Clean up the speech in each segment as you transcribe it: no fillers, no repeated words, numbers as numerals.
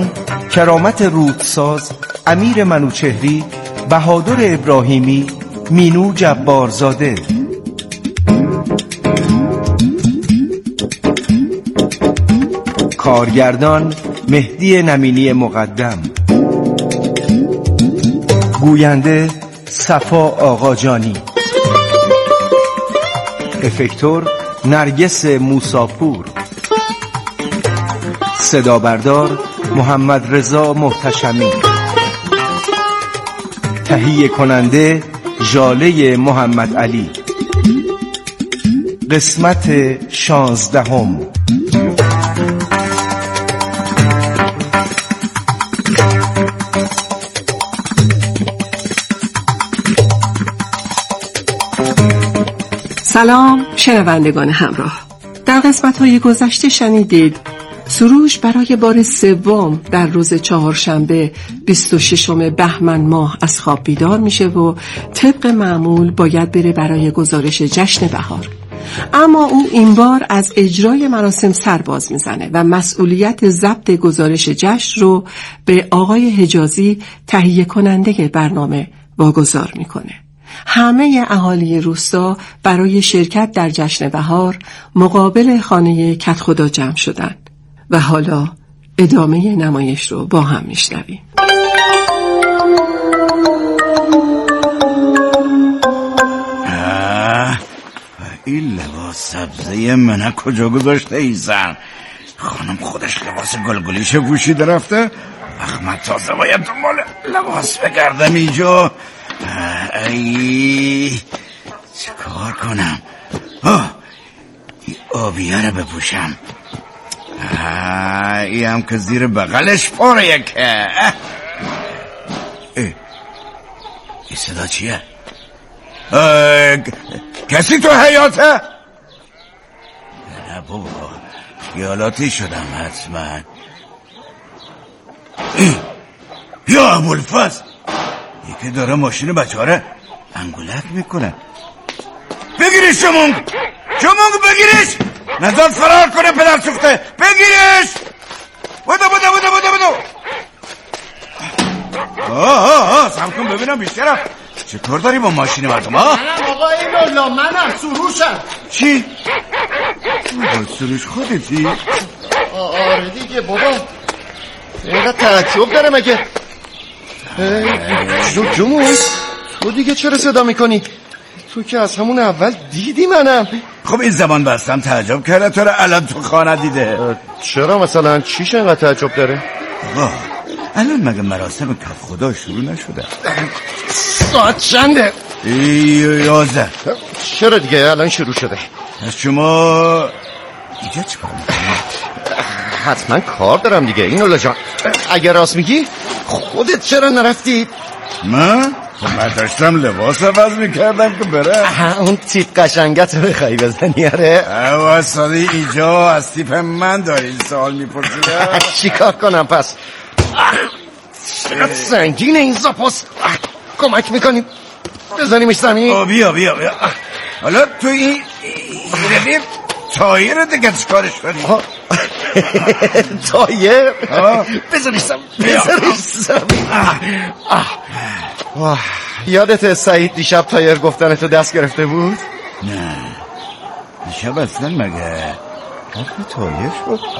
کرامت رودساز، امیر منوچهری، بهادر ابراهیمی، مینو جبارزاده. کارگردان مهدی نمینی مقدم. گوینده صفا آقاجانی. افکتور نرگس موساپور. صدا بردار محمد رضا محتشمی. تهیه کننده ژاله محمد علی. قسمت 16. سلام شنوندگان همراه. در قسمت‌های گذشته شنیدید سروش برای بار سوم در روز چهارشنبه 26 بهمن ماه از خواب بیدار میشه و طبق معمول باید بره برای گزارش جشن بهار. اما او این بار از اجرای مراسم سرباز میزنه و مسئولیت ضبط گزارش جشن رو به آقای حجازی تهیه کننده برنامه واگذار میکنه. همه اهالی روستا برای شرکت در جشن بهار مقابل خانه کدخدا جمع شدند و حالا ادامه نمایش رو با هم میشنویم. این لباس سبزه منه کجا گذاشته ای زن؟ خانم خودش لباس گلگلیش پوشیده رفته؟ احمد تازه باید دنبال لباس بگردم اینجا. ای چه کار کنم؟ این آبیه رو بپوشم. ای هم که زیر بغلش پاره که. این صدا چیه؟ کسی تو حیاته؟ نه بابا خیالاتی شدم حتما. یا ابوالفضل یکی داره ماشین بچاره انگولک میکنه. بگیرش شمونگ بگیرش، نزد فرار کنه پدر سوخته. بگیرش. بودو سم کن ببینم بیشترم چطور داری با ماشین مردم ها؟ منم آقا ایلالا، منم سروشم. چی؟ سروش خودتی؟ آره دیگه بابا، اینقدر تعجب داره مگه؟ جمون تو دیگه چرا صدا میکنی؟ تو که از همون اول دیدی منم. خب این زمان بستم تعجب کرده تو رو الان تو خانه دیده. چرا مثلا چیش اینقدر تعجب داره؟ الان مگه مراسم کدخدا شروع نشده؟ ساعت چنده؟ 11. چرا دیگه الان شروع شده؟ از شما اینجا چی کار میکنی؟ حتما کار دارم دیگه اینولا جان. اگر راست میگی خودت چرا نرفتی؟ من داشتم لباس عوض میکردم که بره. اون تیپ قشنگت رو بخوایی بزنی؟ آره واسه اینجا از تیپ من داری این سوال میپرسی؟ چی کار کنم پس؟ چقدر سنگینه این زاپاس. کمک میکنیم بزنیمش زمین؟ بیا حالا تو این رفیق تایر دیگه چکارش کنی؟ تایر؟ بزنیش زمین. یادت سعید دیشب تایر گفتنتو دست گرفته بود؟ نه دیشب اصلا مگه حرف تایر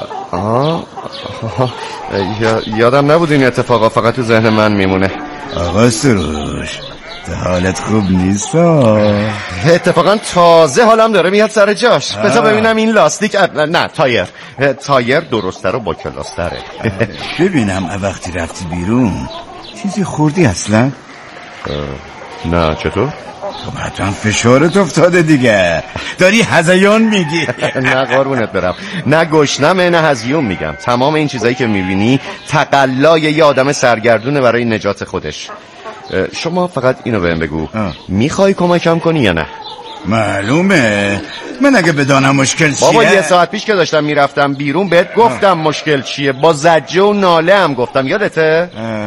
شد؟ یادم نبود این اتفاقا، فقط تو ذهن من میمونه. آقا سروش حالت خوب نیست؟ اتفاقا تازه حالم داره میاد سر جاش. بذار ببینم این لاستیک. نه تایر درسته رو با کلاستره. ببینم وقتی رفتی بیرون چیزی خوردی اصلا؟ نه چطور؟ خب حتما فشارت افتاده دیگه، داری هذیان میگی. نه قربونت برم، نه گشنمه نه هذیون میگم. تمام این چیزایی که میبینی تقلای یه آدم سرگردونه برای نجات خودش. شما فقط اینو بهم بگو، میخوای کمکم کنی یا نه؟ معلومه، من اگه بدانم مشکل چیه. بابا 1 ساعت پیش که داشتم میرفتم بیرون بهت گفتم مشکل چیه، با زجه و ناله هم گفتم، یادته؟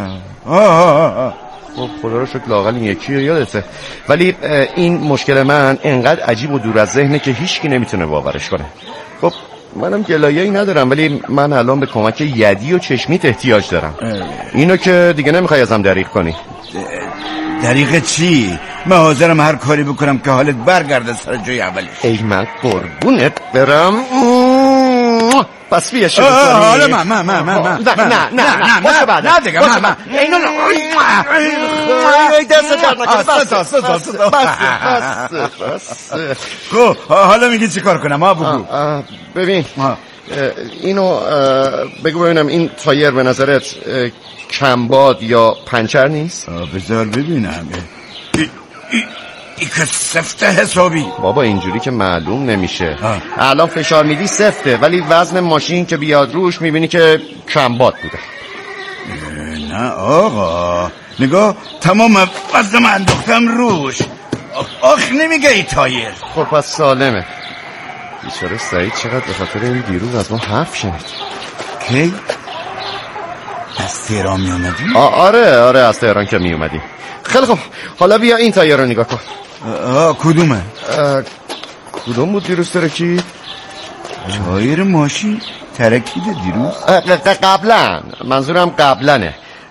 خب خدا رو شکر لااقل این یکی رو یادته. ولی این مشکل من انقدر عجیب و دور از ذهنه که هیچکی نمیتونه باورش کنه. خب منم گلایه‌ای ندارم، ولی من الان به کمک یدی و چشمیت احتیاج دارم. اینو که دیگه نمیخوای ازم دریغ کنی. دریغ چی؟ من حاضرم هر کاری بکنم که حالت برگرده سر جای اولش. ای من قربونت برم. پس بیا شروع کنی. حالا من نه دیگه من اینو دست در نکنه. بس. خب حالا میگی چی کار کنم؟ بگو. ببین اینو بگو ببینم، این تایر به نظرت کمباد یا پنچر نیست؟ بذار ببینم. این که سفته حسابی. بابا اینجوری که معلوم نمیشه. الان فشار میدی سفته، ولی وزن ماشین که بیاد روش میبینی که کمباد بوده. نه آقا نگاه، تمام وزنم انداختم روش. آخ نمیگه ای تایر. خب پس سالمه. بیچاره سعید چقدر به خاطر این دیروز از ما حرف شنید. کی؟ از تهران می اومدی؟ آره از تهران که می اومدی. خیلی خوب، حالا بیا این تایر رو نگاه کن. کدومه؟ کدوم بود دیروز ترکید؟ تایر ماشین ترکیده دیروز؟ قبلا، منظورم قبلنه.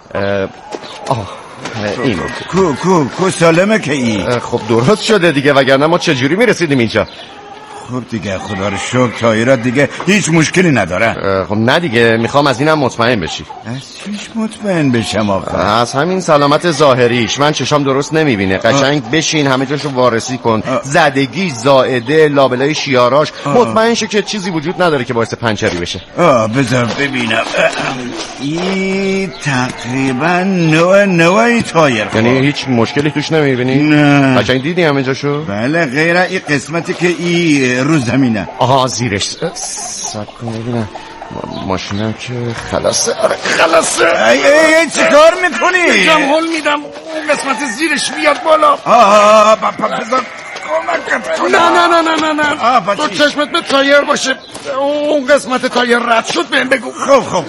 این کو سالمه که این؟ خب درست شده دیگه، وگرنه ما چجوری میرسیدیم اینجا؟ خب دیگه خدا رو شکر تایرات دیگه هیچ مشکلی نداره. خب نه دیگه، میخوام از اینم مطمئن بشی. از چیش مطمئن بشم آقا؟ از همین سلامت ظاهریش. من چشام درست نمیبینه. قشنگ بشین همه جاشو وارسی کن. زدگی، زائده، لابلای شیاراش، مطمئن شه که چیزی وجود نداره که باعث پنچری بشه. بذار ببینم. این تقریبا نوع تایر. یعنی هیچ مشکلی توش نمیبینی؟ نه. قشنگ دیدی همه جاشو؟ بله، غیر این قسمتی که رو زمینه. زیرش. سب کن ببینم. ماشینم که خلاصه. خلاصه. ای چی کار میکنی؟ یکم هل میدم اون قسمت زیرش بیاد بالا. بذار کمکت کنم. نه تو چشمت به تایر باشه. اون قسمت تایر رد شد بهم بگو. خب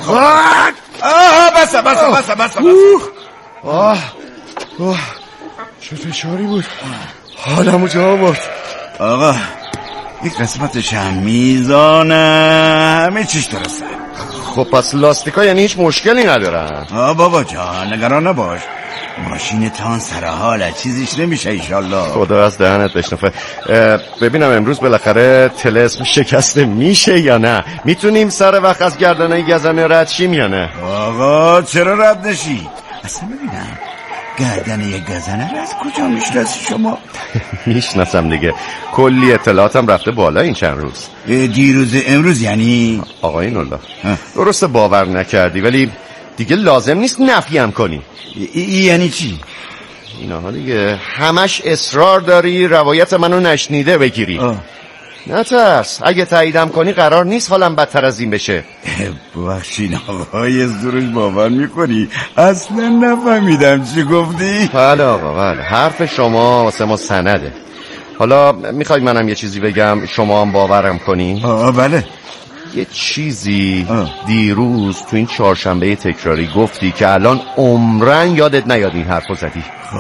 بس. چه فشاری بود. حالمو جا آورد. آقا این قسمتش هم میزانه، همه چیش درسته. خب پس لاستیکا یعنی هیچ مشکلی ندارن؟ بابا جان نگران نباش، ماشین تان سر حاله، چیزیش نمیشه ایشالله. خدا از دهنت بشنفه. ببینم امروز بالاخره طلسم شکسته میشه یا نه؟ میتونیم سر وقت از گردنه گزنه رد شیم یا نه؟ آقا چرا رد نشی؟ اصلا ببینم گردنه گزنه رو از کجا میشناسی شما؟ میشناسم دیگه، کلی اطلاعاتم رفته بالا این چند روز. دیروز امروز یعنی؟ آقای الله درسته باور نکردی، ولی دیگه لازم نیست نفیم کنی. یعنی چی؟ اینا دیگه همش اصرار داری روایت منو نشنیده بگیری. نترس، اگه تاییدم کنی قرار نیست حالم بدتر از این بشه. ببخشید آقای از دورش باور میکنی؟ اصلا نفهمیدم چی گفتی. بله آقا بله، حرف شما واسه ما سنده. حالا میخواید منم یه چیزی بگم شما هم باورم کنی؟ بله. یه چیزی دیروز تو این چهارشنبه تکراری گفتی که الان عمرن یادت نیاد این حرفو زدی.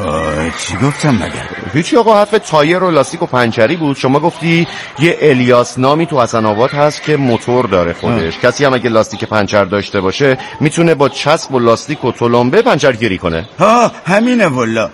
چی گفتم مگر؟ هیچی آقا، حرف تایر و لاستیک و پنچری بود. شما گفتی یه الیاس نامی تو حسن آباد هست که موتور داره خودش. کسی هم اگه لاستیک پنچر داشته باشه میتونه با چسب و لاستیک و تلمبه پنچرگیری کنه. همینه والا.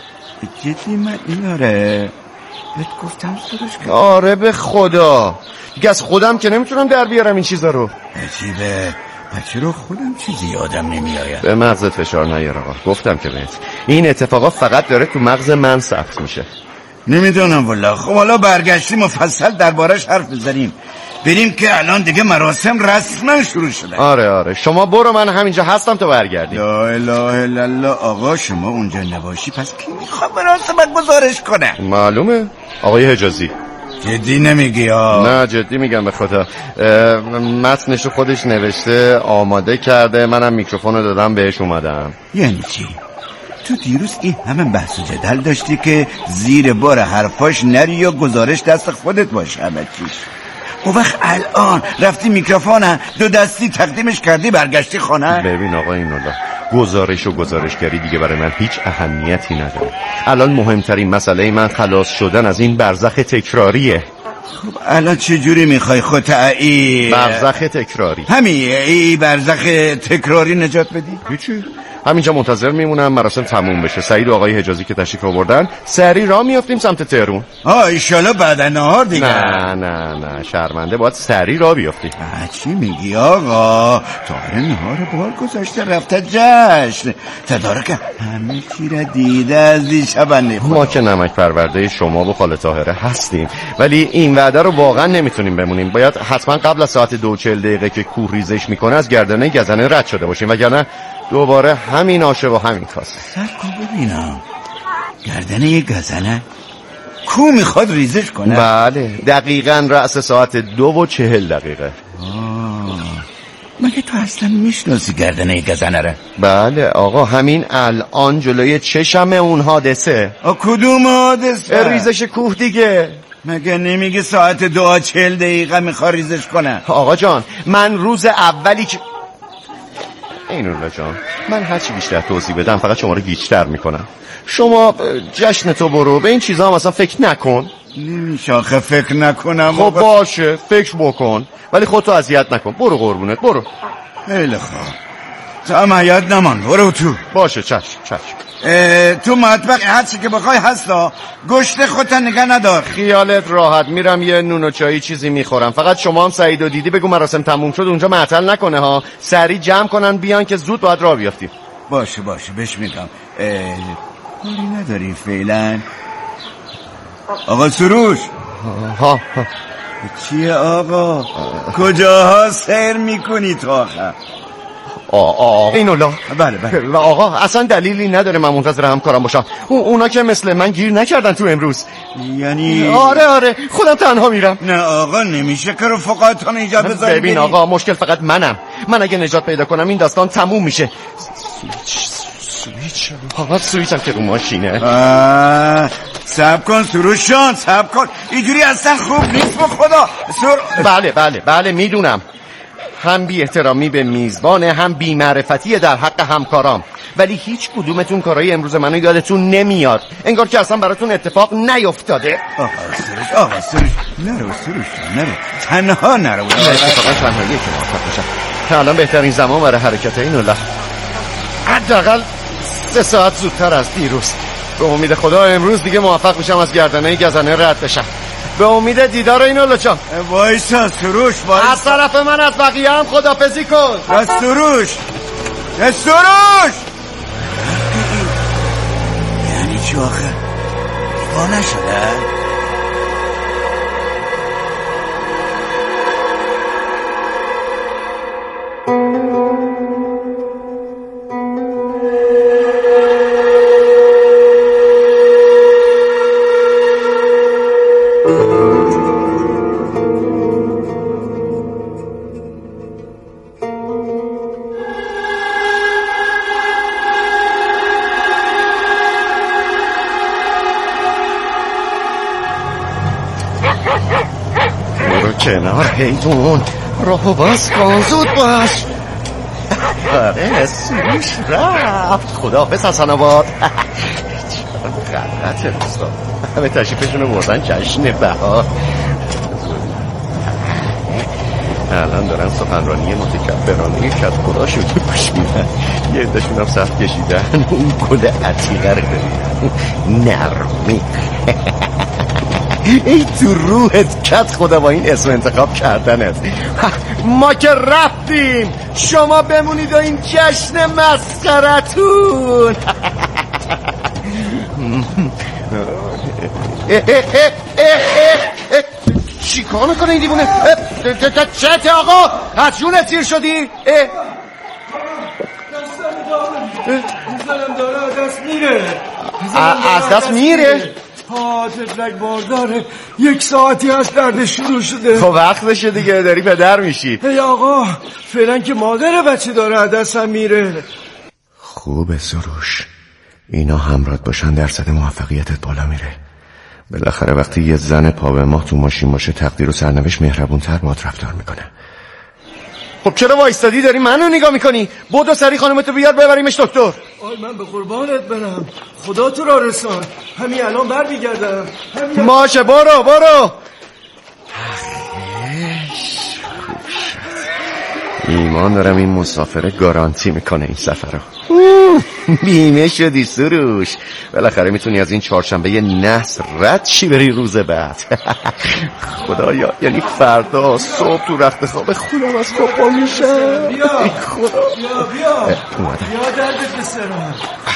جدی من ایناره بهت گفتم سروش که آره به خدا دیگه از خودم که نمیتونم در بیارم این چیزا رو. عجیبه، بچه رو خودم چیزی یادم نمیآید. به مغزت فشار نیار آقا، گفتم که بهت این اتفاقا فقط داره تو مغز من ثبت میشه. نمیدونم والله. خب حالا برگشتیم مفصل دربارش حرف بزنیم. بریم که الان دیگه مراسم رسما شروع شده. آره شما برو، من همینجا هستم تا برگردیم. لا اله الا الله. آقا شما اونجا نباشی پس کی میخواد مراسم گزارش کنه؟ معلومه آقای حجازی. جدی نمیگی؟ نه جدی میگم به خدا. متنشو خودش نوشته آماده کرده، منم میکروفونو دادم بهش اومدم. یعنی چی؟ تو دیروز این همه بحث و جدل داشتی که زیر بار حرفاش نری یا گزارش دست خودت باشه همه چیش. اون وقت الان رفتی میکروفون دو دستی تقدیمش کردی برگشتی خانه؟ ببین آقا این الله، گزارش و گزارشگری دیگه برای من هیچ اهمیتی نداره. الان مهمترین مسئله من خلاص شدن از این برزخ تکراریه. خب الان چه جوری میخوای خودت برزخ تکراری ای برزخ تکراری نجات بدی؟ هیچی، همینجا منتظر میمونم مراسم تموم بشه. سعید و آقای حجازی که تشریف آوردن سری راه میافتیم سمت تهرون. ایشالا بعد نهار دیگه. نه شرمنده، باید سری راه بیافتیم. چی میگی آقا؟ تاهر نهار بار گذاشته رفته جشن، تدارک همه چی را دیده از دیشب. ما که نمک پرورده شما و خاله طاهره هستیم، ولی این وعده رو واقعا نمیتونیم بمونیم. باید حتما قبل از ساعت 2:40 که کوه ریزش میکنه از گردنه گزنه رد شده باشیم، وگرنه دوباره همین آشه و همین کاسه. سرکن ببینم، گردنه گزنه کو میخواد ریزش کنه؟ بله دقیقاً رأس ساعت 2:40. مگه تو اصلا میشناسی گردنه گزنه را؟ بله آقا، همین الان جلوی چشم اون حادثه. کدوم حادثه؟ ریزش کوه دیگه. مگه نمیگه ساعت 2:40 میخواد ریزش کنه؟ آقا جان، من روز اولی که اینولا جان، من هرچی بیشتر توضیح بدم فقط شما رو گیج‌تر میکنم. شما جشن تو برو، به این چیزا هم اصلا فکر نکن. نمیشه آخه فکر نکنم. خب باشه فکر بکن، ولی خودتو اذیت نکن. برو قربونت، برو. خیلی خوب، تو هم حیات نمان، برو تو. باشه چشم. تو مطبخ هر چی که بخوای هستا، گوشت خودت نگه ندار. خیالت راحت، میرم یه نون و چایی چیزی میخورم. فقط شما هم سعیدو دیدی بگو مراسم تموم شد اونجا معطل نکنه ها، سریع جمع کنن بیان که زود باید راه بیافتیم. باشه بهش میگم. کاری نداری فعلا؟ آقا سروش. ها چیه آقا؟ کجاها سیر میکنی تو آخه؟ اینولا. بله. آقا اصلا دلیلی نداره من منتظر همکارم باشم. اونا که مثل من گیر نکردن تو امروز. یعنی آره خودم تنها میرم. نه آقا نمیشه که رفقاتان اینجا بذاری. ببین آقا، مشکل فقط منم. من اگه نجات پیدا کنم این داستان تموم میشه. سویچ آقا، سویچم که رو ماشینه. صبر کن سروشان، صبر کن، اینجوری اصلا خوب نیست به خدا. بله میدونم، هم بی احترامی به میزبانه، هم بی معرفتی در حق همکارام، ولی هیچ کدومتون کارهای امروز منو یادتون نمیاد، انگار که اصلا براتون اتفاق نیفتاده. آقا سروش نرو تنها نرو. اتفاقا تنهاییه که موفق باشم. الان بهترین زمان برای حرکت اینولا، حداقل 3 ساعت زودتر از دیروز. به امید خدا امروز دیگه موفق بشم از گردنه گزنه رد بشم. به امید دیدار اینولا جان. وایسا سروش، وایسا. از طرف من از بقیه هم خدافظی کن. سروش یعنی چی آخه؟ دیوانه شده؟ کنار حیدون، راهو باز کن، زود باش. آره سروش رفت. خداحافظ حسن آباد. چرا غلطه روستا، همه تشریفشونو بردن جشن بهار. الان دارن سخنرانی متکبرانه کت خدا شده گوش میدن. یه عده‌شون هم سخت کشیدن اون گل عتیقه رو ببینن، نرمی. ای تو روحت کت خدا با این اسم انتخاب کردنت. ما که رفتیم، شما بمونید و این جشن مسخرتون. چی کار میکنه این دیوونه؟ چته آقا؟ از جون تیر شدی؟ دست میره. از دست میره؟ تفلک بارداره، 1 ساعتی از درد شروع شده. خب وقتشه دیگه، داری پدر میشی. ای آقا فعلا که مادر بچه داره از دستم میره. خوبه سروش، اینا همراهت باشن درصد موفقیتت بالا میره. بالاخره وقتی یه زن پا به ماه تو ماشین باشه تقدیر و سرنوشت مهربونتر باهات رفتار میکنه. خب چرا وایستادی داری منو نگاه میکنی؟ بودو سری خانمتو بیار ببریمش دکتر. آی من به قربانت برم، خدا تو را رسان، همین الان برمیگردم. باشه برو. ایمان دارم این مسافر گارانتی میکنه این سفر رو. بیمه شدی سروش، بالاخره میتونی از این چهارشنبه نحس رد شی بری روز بعد. خدایا، یعنی فردا صبح تو رخت خواب خودم از خواب پا میشم. بیا خدا بیا دردت بسرم.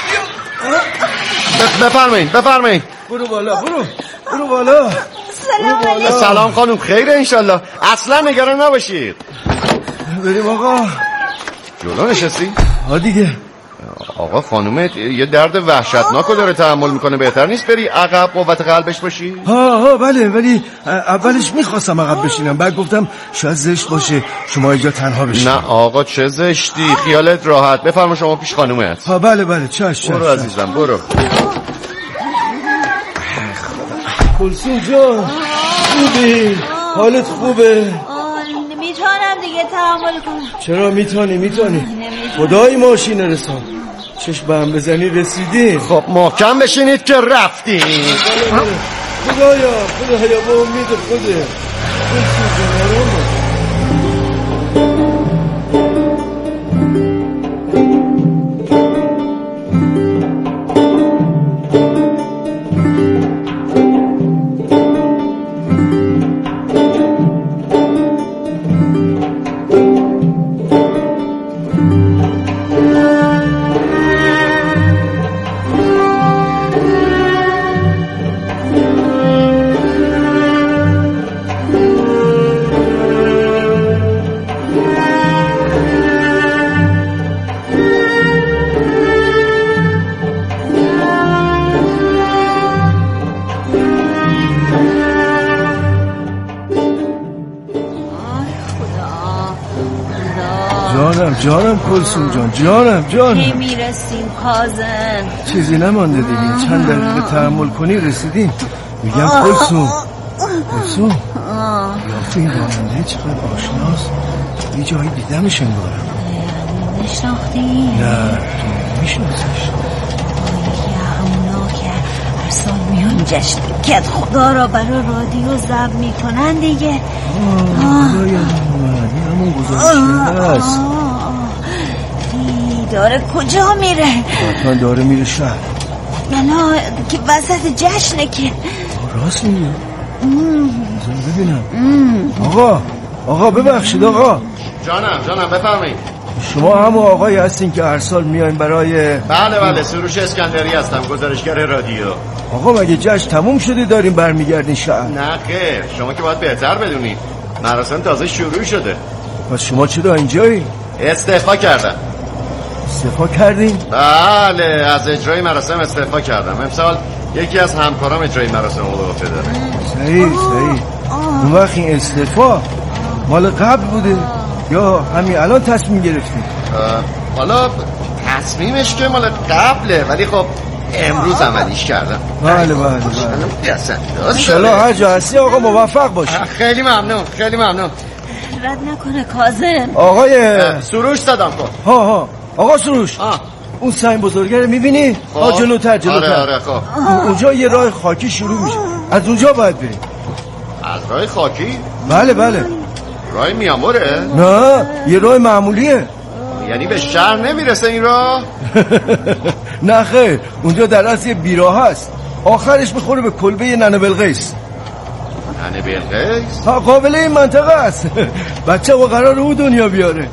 بفرمایید. برو بالا برو بالا. سلام علیکم. سلام خانم، خیره انشالله، اصلا نگران نباشید. بریم آقا. جلو نشستی؟ ها دیگه. آقا خانومت یه درد وحشتناک رو داره تحمل میکنه، بهتر نیست بری عقب قوت قلبش باشی؟ ها بله، ولی اولش میخواستم عقب بشینم، بعد گفتم شاید زشت باشه شما اینجا تنها بشین. نه آقا چه زشتی، خیالت راحت، بفرما شما پیش خانومت. ها بله چش. برو عزیزم برو. کلثوم جان خوبی؟ حالت خوبه؟ میتونم دیگه تحمل کنم. چرا میتونی؟ خدای ماشین رسان، چشم به هم بزنی رسیدی. خب محکم بشینید که رفتیم. خدایا با امید خوده. جانم کلثوم جان کی میرسیم کاظم؟ چیزی نمانده دیگه، چند دقیقه تحمل کنی رسیدیم. میگم کلثوم یافت این راننده چقدر آشناست، یه جایی دیدمش انگارم. نشناختی؟ نه تو میشناسیش؟ یکی همونا که هر سال میان جشن کت خدا را برای رادیو ضبط میکنن دیگه. خدا یادم اومد، این همون گزارشگر هست. داره کجا میره؟ حتما داره میره شهر. نه که وسط جشنه که. راست میگه. ببینم. آقا ببخشید آقا. جانم بفرمایید. شما همون آقایی هستین که هر سال میاین برای؟ بله سروش اسکندری هستم، گزارشگر رادیو. آقا مگه جشن تموم شده داریم برمیگردین شهر؟ نه خیر، شما که باید بهتر بدونید، مراسم تازه شروع شده. پس شما چرا اینجایی؟ استعفا کردم. استعفا کردین؟ بله، از اجرای مراسم استعفا کردم. امسال یکی از همکارام اجرای مراسم رو به عهده داره. صحیح. اون وقت این استعفا مال قبل بوده یا همین الان تصمیم گرفتید؟ حالا تصمیمش که مال قبله، ولی خب امروز عملیش کردم. بله. انشالله هر جا هستی آقا موفق باشی. خیلی ممنون. رد نکنه کاظم. آقای سروش صدام کن. ها آقا سروش. اون سنگ بزرگه رو میبینی؟ جلوتر. آره خب. اونجا یه راه خاکی شروع میشه، از اونجا باید بریم. از راه خاکی؟ بله. راه میاموره؟ نه یه راه معمولیه. یعنی به شهر نمیرسه این راه؟ نه خیر، اونجا در اصل یه بیراه هست، آخرش میخوره به کلبه ننه بلقیس. ننه بلقیس؟ قابله این منطقه است. بچه و قرار او دنیا بیاره.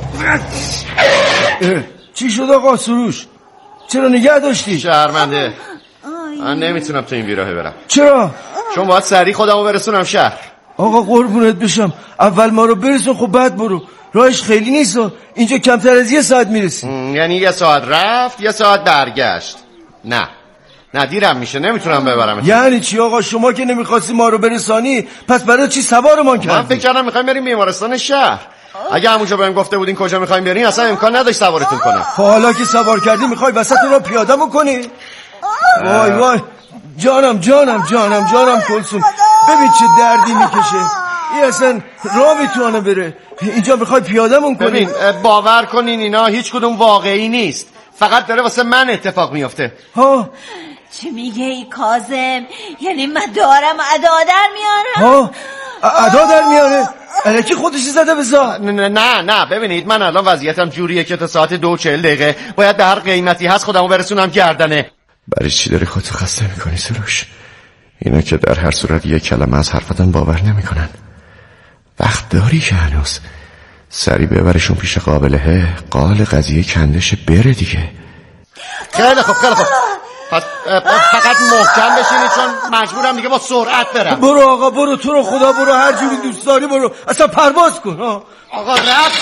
چی شد آقا سروش؟ چرا نگه داشتی؟ شهرمنده، من نمیتونم تو این بیراهه برم. چرا؟ چون باید سریع خودمو برسونم شهر. آقا قربونت بشم، اول ما رو برسون خب بعد برو، راهش خیلی نیست، اینجا کمتر از 1 ساعت میرسی. یعنی 1 ساعت رفت 1 ساعت برگشت. نه دیرم میشه، نمیتونم ببرم. یعنی چی آقا؟ شما که نمیخواستی ما رو برسانی، پس برای چی سوارمان کردی؟ من فکر کردم میخوایم بریم بیمارستان شهر. اگه همونجا بهم گفته بودین کجا میخوایم بریم اصلا امکان نداشت سوارتون کنم. حالا که سوار کردی میخوای وسط رو پیاده بکنی؟ وای جانم کلثوم، ببین چه دردی میکشه، این اصلا راه میتونه بره، اینجا میخوای پیاده‌مون کنی؟ ببین باور کنین اینا هیچ کدوم واقعی نیست، فقط داره واسه من اتفاق میفته. چی میگه ای کاظم؟ یعنی من دارم ادا در میارم؟ ادا در میاره. الکی خودشی زده به زا. نه ببینید من الان وضعیتم جوریه که تا ساعت 2:40 باید به هر قیمتی هست خودمو برسونم گردنه. برای چی داری خودتو خسته میکنی سروش؟ اینا که در هر صورت یک کلمه از حرفتن باور نمیکنن. وقت داری که هنوز سری ببرشون پیش قابله، قال قضیه کندش بره دیگه. خیلی خوب پس فقط محکم بشینید چون مجبورم دیگه با سرعت برم. برو آقا برو، تو رو خدا برو، هر جوری دوست داری برو، اصلا پرواز کن. آقا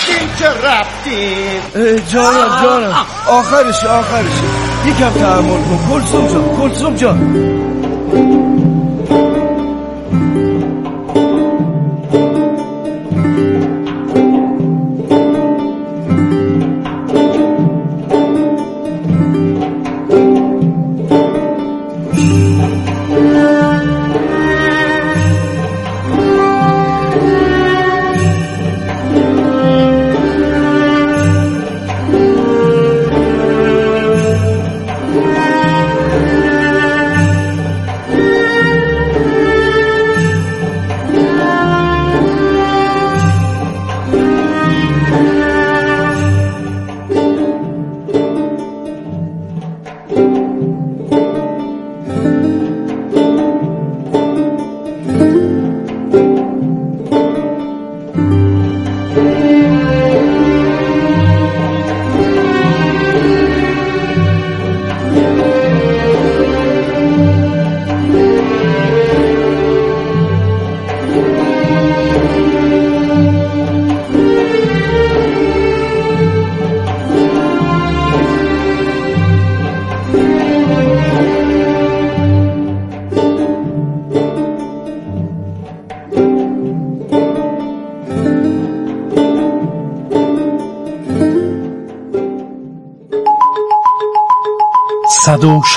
رفتیم. جانم آخرشه یکم تحمل کن کلثوم جان. با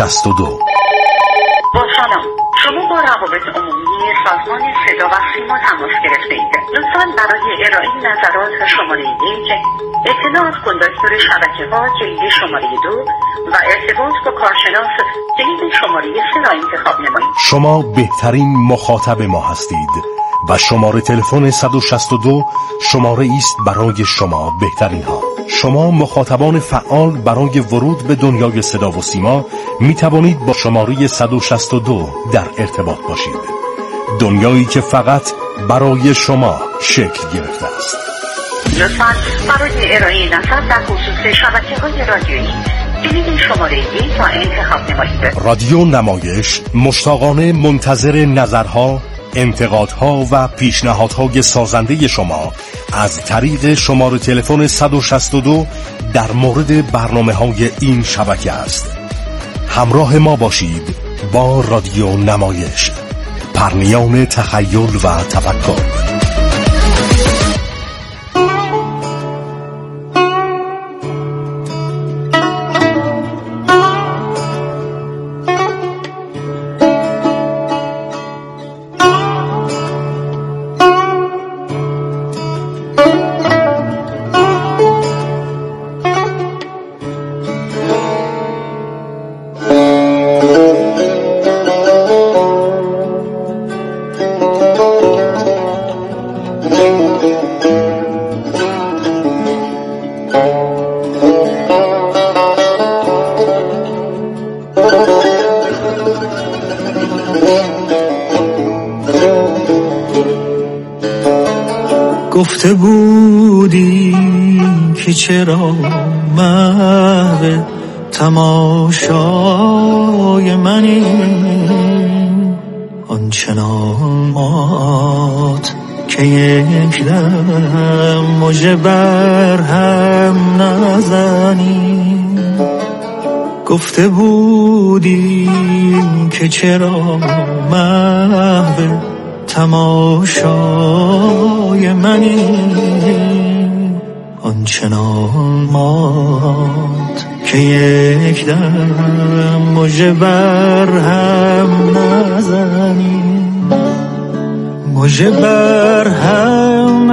سلام، شما با روابط عمومی سازمان صدا و سیما تماس گرفته اید. لطفاً برای ارائه نظرات شماره 1 اطلاعات کندکتور شبکه‌ها کلید شماره 2 و ارتباط با کارشناس کلید شماره 3 را انتخاب نمایید. شما بهترین مخاطب ما هستید و شماره تلفن 162 شماره است برای شما بهترین ها. شما مخاطبان فعال برای ورود به دنیای صدا و سیما می توانید با شماره 162 در ارتباط باشید. دنیایی که فقط برای شما شکل گرفته است. لطفاً برای ارائه نظر در خصوص شبکه‌های رادیویی کلید شماره 1 را انتخاب نمایید. رادیو نمایش مشتاقانه منتظر نظرها، انتقادها و پیشنهادهای سازنده شما از طریق شماره تلفن 162 در مورد برنامه‌های این شبکه است. همراه ما باشید با رادیو نمایش، پرنیان تخیل و تفکر. گفته بودی که چرا محو تماشای منی، آنچنان مات که یک دم مژه بر هم نزنی. گفته بودی که چرا محو تماشای منی، آنچنان مات که یک دم مژه بر هم نزنی. مژه بر هم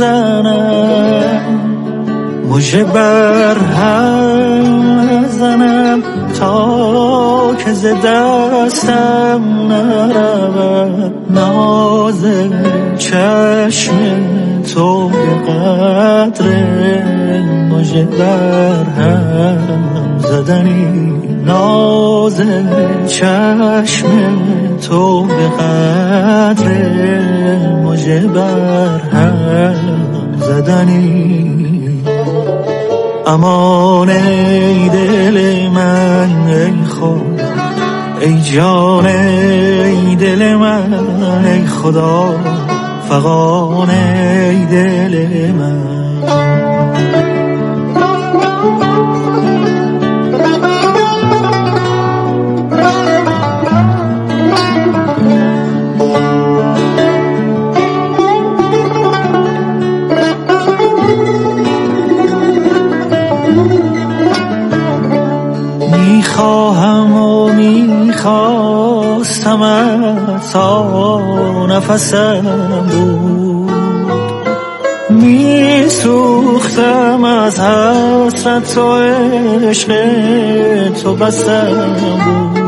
نزنم، مژه بر هم نزنم تا که که ز دستم نرود ناز چشم تو به قدر مژه بر هم زدنی ناز چشم تو به قدر مژه بر هم زدنی امان ای دل من ای خدا ای جان ای دل من ای خدا فغان ای دل من میخواهم و میخواستم تا نفسم بود میسوختم از حسرت و عشق تو بسم بود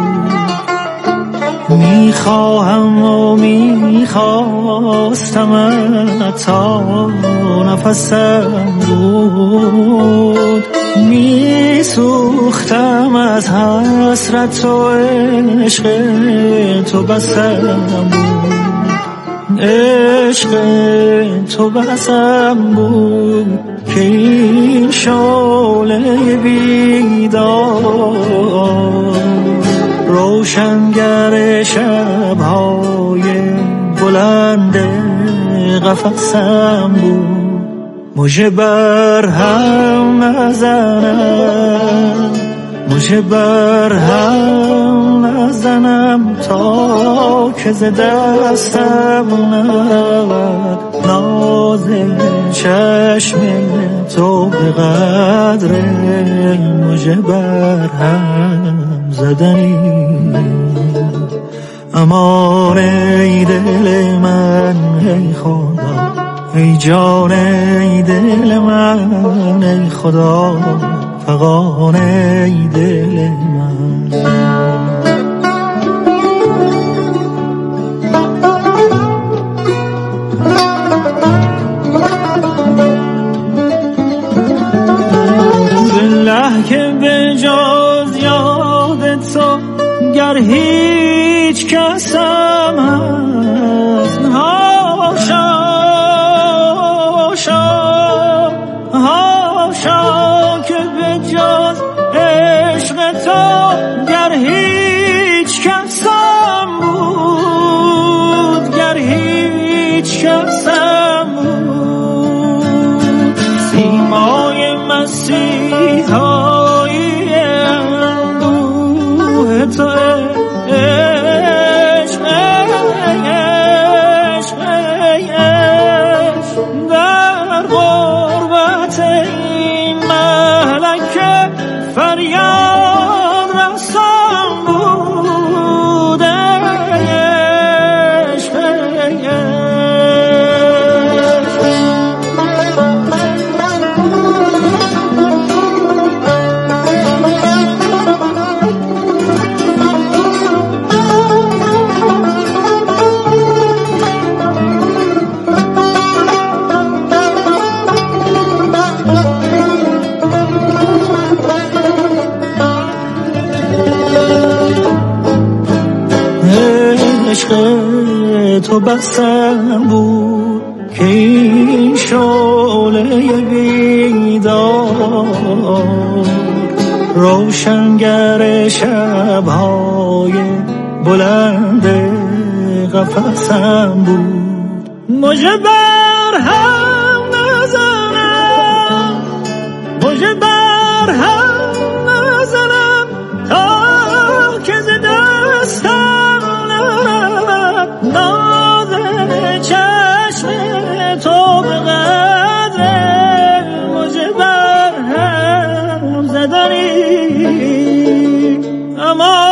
میخواهم و میخواستم تا نفسم بود میسوختم از حسرت و عشق تو بسم بود عشق تو بسم بود که این شعله بیدار روشنگر شب‌های بلند قفسم بود مژه بر هم نزنم مژه بر هم نزنم تا که ز دستم نرود ناز چشم تو به قدر مژه بر هم زدنی امان ای دل من ای خدا ای جان ای دل من ای خدا فغان ای دل من بالله که به جز یاد تو گر هیچ کسم هست هاشا هاشا که به جز عشق تو گر هیچ کسم بود گر هیچ کسم بود سیمای مسیحایی اندوه تو عشق عشق عشق در غربت این مهلکه فریاد رسان بود عشق عشق تو بسم بود که این شعله بیدار روشنگر شب‌های بلند قفسم بود مژه بر هم نزنم مژه بر هم نزنم تا که ز دستم ناز چشم تو به قدر مژه بر هم زدنی اما